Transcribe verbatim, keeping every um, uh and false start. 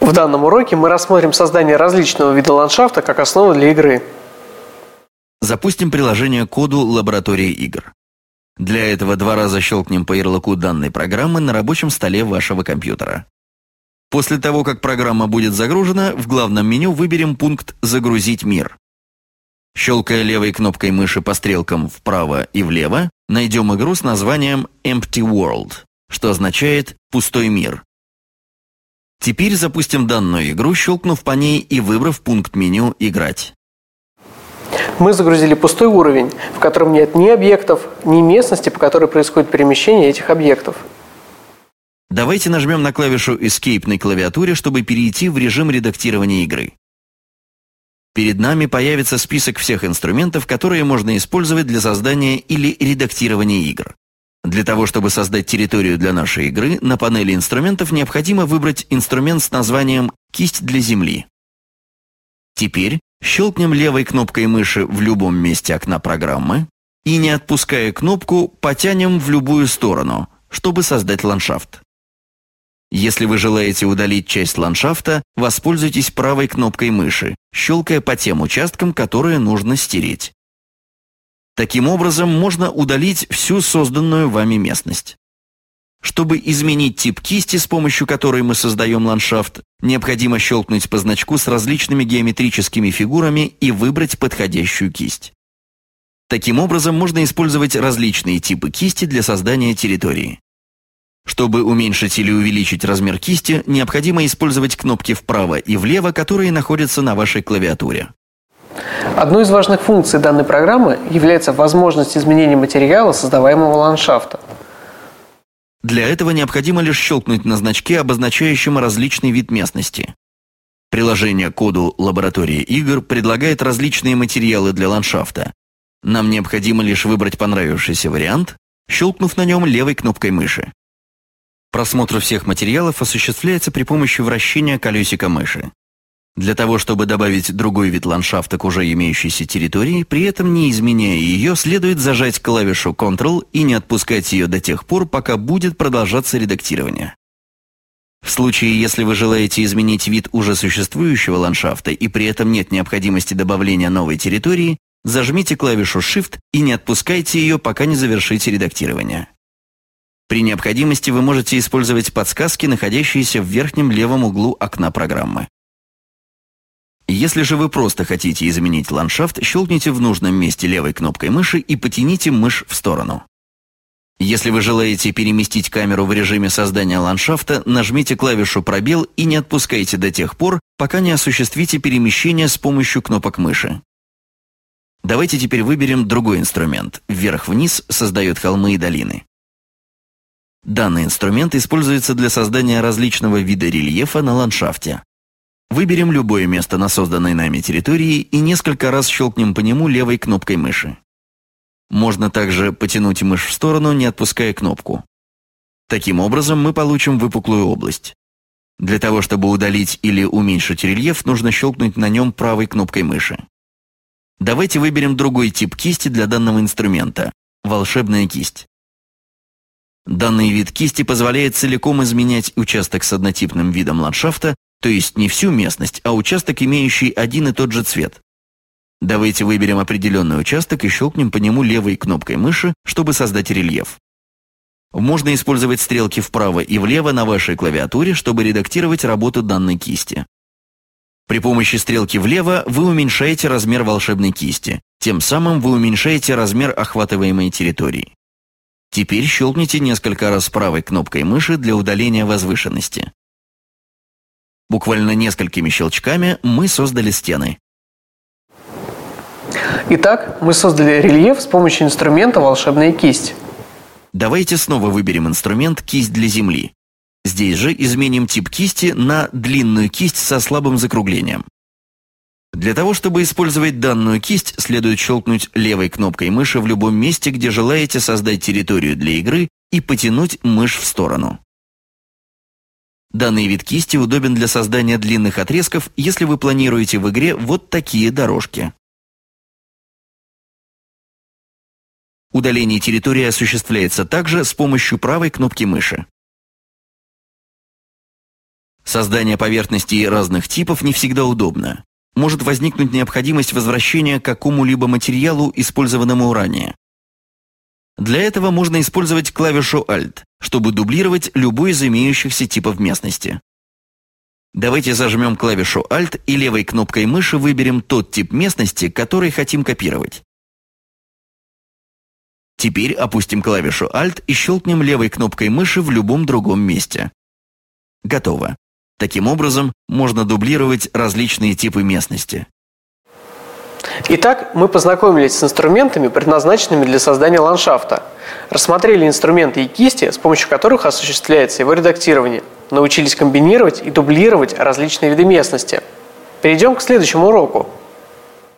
В данном уроке мы рассмотрим создание различного вида ландшафта как основу для игры. Запустим приложение к коду лаборатории игр. Для этого два раза щелкнем по ярлыку данной программы на рабочем столе вашего компьютера. После того, как программа будет загружена, в главном меню выберем пункт «Загрузить мир». Щелкая левой кнопкой мыши по стрелкам вправо и влево, найдем игру с названием Empty World, что означает «пустой мир». Теперь запустим данную игру, щелкнув по ней и выбрав пункт меню «Играть». Мы загрузили пустой уровень, в котором нет ни объектов, ни местности, по которой происходит перемещение этих объектов. Давайте нажмем на клавишу Escape на клавиатуре, чтобы перейти в режим редактирования игры. Перед нами появится список всех инструментов, которые можно использовать для создания или редактирования игр. Для того, чтобы создать территорию для нашей игры, на панели инструментов необходимо выбрать инструмент с названием «Кисть для земли». Теперь щелкнем левой кнопкой мыши в любом месте окна программы и, не отпуская кнопку, потянем в любую сторону, чтобы создать ландшафт. Если вы желаете удалить часть ландшафта, воспользуйтесь правой кнопкой мыши, щелкая по тем участкам, которые нужно стереть. Таким образом, можно удалить всю созданную вами местность. Чтобы изменить тип кисти, с помощью которой мы создаем ландшафт, необходимо щелкнуть по значку с различными геометрическими фигурами и выбрать подходящую кисть. Таким образом, можно использовать различные типы кисти для создания территории. Чтобы уменьшить или увеличить размер кисти, необходимо использовать кнопки вправо и влево, которые находятся на вашей клавиатуре. Одной из важных функций данной программы является возможность изменения материала создаваемого ландшафта. Для этого необходимо лишь щелкнуть на значке, обозначающем различный вид местности. Приложение к коду лаборатории игр предлагает различные материалы для ландшафта. Нам необходимо лишь выбрать понравившийся вариант, щелкнув на нем левой кнопкой мыши. Просмотр всех материалов осуществляется при помощи вращения колесика мыши. Для того, чтобы добавить другой вид ландшафта к уже имеющейся территории, при этом не изменяя ее, следует зажать клавишу контрол и не отпускать ее до тех пор, пока будет продолжаться редактирование. В случае, если вы желаете изменить вид уже существующего ландшафта и при этом нет необходимости добавления новой территории, зажмите клавишу Shift и не отпускайте ее, пока не завершите редактирование. При необходимости вы можете использовать подсказки, находящиеся в верхнем левом углу окна программы. Если же вы просто хотите изменить ландшафт, щелкните в нужном месте левой кнопкой мыши и потяните мышь в сторону. Если вы желаете переместить камеру в режиме создания ландшафта, нажмите клавишу «Пробел» и не отпускайте до тех пор, пока не осуществите перемещение с помощью кнопок мыши. Давайте теперь выберем другой инструмент. Вверх-вниз создает холмы и долины. Данный инструмент используется для создания различного вида рельефа на ландшафте. Выберем любое место на созданной нами территории и несколько раз щелкнем по нему левой кнопкой мыши. Можно также потянуть мышь в сторону, не отпуская кнопку. Таким образом, мы получим выпуклую область. Для того, чтобы удалить или уменьшить рельеф, нужно щелкнуть на нем правой кнопкой мыши. Давайте выберем другой тип кисти для данного инструмента – волшебная кисть. Данный вид кисти позволяет целиком изменять участок с однотипным видом ландшафта, то есть не всю местность, а участок, имеющий один и тот же цвет. Давайте выберем определенный участок и щелкнем по нему левой кнопкой мыши, чтобы создать рельеф. Можно использовать стрелки вправо и влево на вашей клавиатуре, чтобы редактировать работу данной кисти. При помощи стрелки влево вы уменьшаете размер волшебной кисти, тем самым вы уменьшаете размер охватываемой территории. Теперь щелкните несколько раз правой кнопкой мыши для удаления возвышенности. Буквально несколькими щелчками мы создали стены. Итак, мы создали рельеф с помощью инструмента «Волшебная кисть». Давайте снова выберем инструмент «Кисть для земли». Здесь же изменим тип кисти на длинную кисть со слабым закруглением. Для того, чтобы использовать данную кисть, следует щелкнуть левой кнопкой мыши в любом месте, где желаете создать территорию для игры, и потянуть мышь в сторону. Данный вид кисти удобен для создания длинных отрезков, если вы планируете в игре вот такие дорожки. Удаление территории осуществляется также с помощью правой кнопки мыши. Создание поверхностей разных типов не всегда удобно. Может возникнуть необходимость возвращения к какому-либо материалу, использованному ранее. Для этого можно использовать клавишу Alt, чтобы дублировать любой из имеющихся типов местности. Давайте зажмем клавишу Alt и левой кнопкой мыши выберем тот тип местности, который хотим копировать. Теперь опустим клавишу Alt и щелкнем левой кнопкой мыши в любом другом месте. Готово. Таким образом, можно дублировать различные типы местности. Итак, мы познакомились с инструментами, предназначенными для создания ландшафта, рассмотрели инструменты и кисти, с помощью которых осуществляется его редактирование, научились комбинировать и дублировать различные виды местности. Перейдем к следующему уроку.